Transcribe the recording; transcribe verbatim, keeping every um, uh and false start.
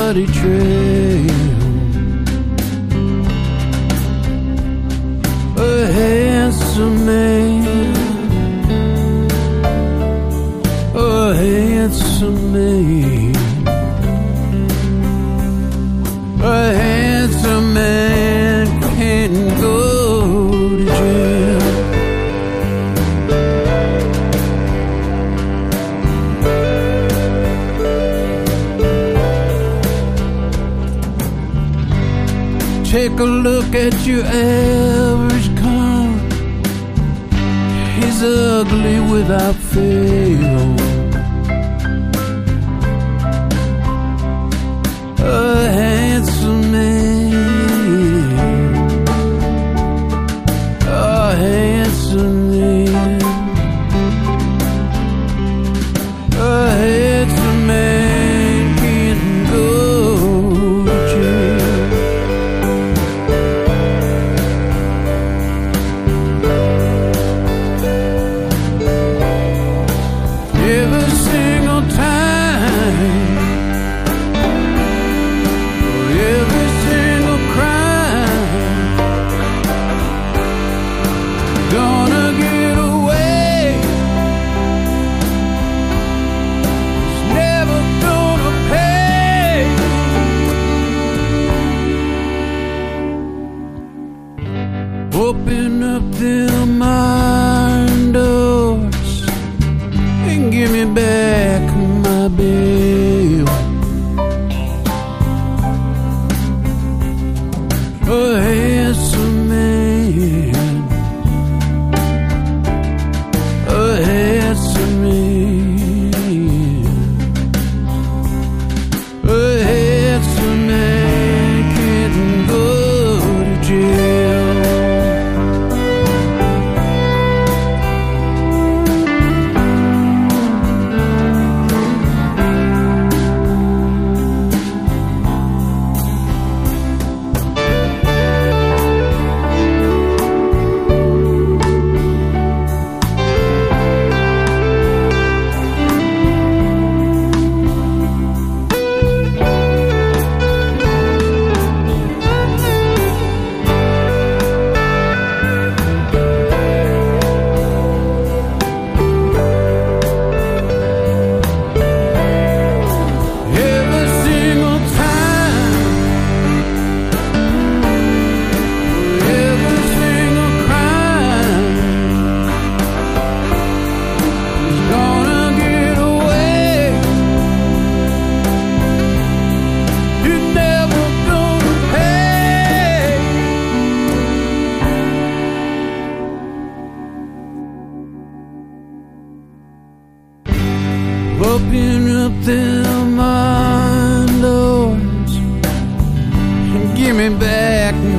bloody trail. A handsome man, a handsome man, a handsome man can go to jail. Take a look at your average con. He's ugly without fail. A handsome man, a handsome man, a handsome man can go to jail. Every single time, every single crime, gonna get away. It's never gonna pay. Open up them iron doors and give me back my bail. A handsome man, a handsome man, a handsome man can go to jail. Every single time, every single crime is gonna get away. You're never gonna pay. Open up them iron doors and give me back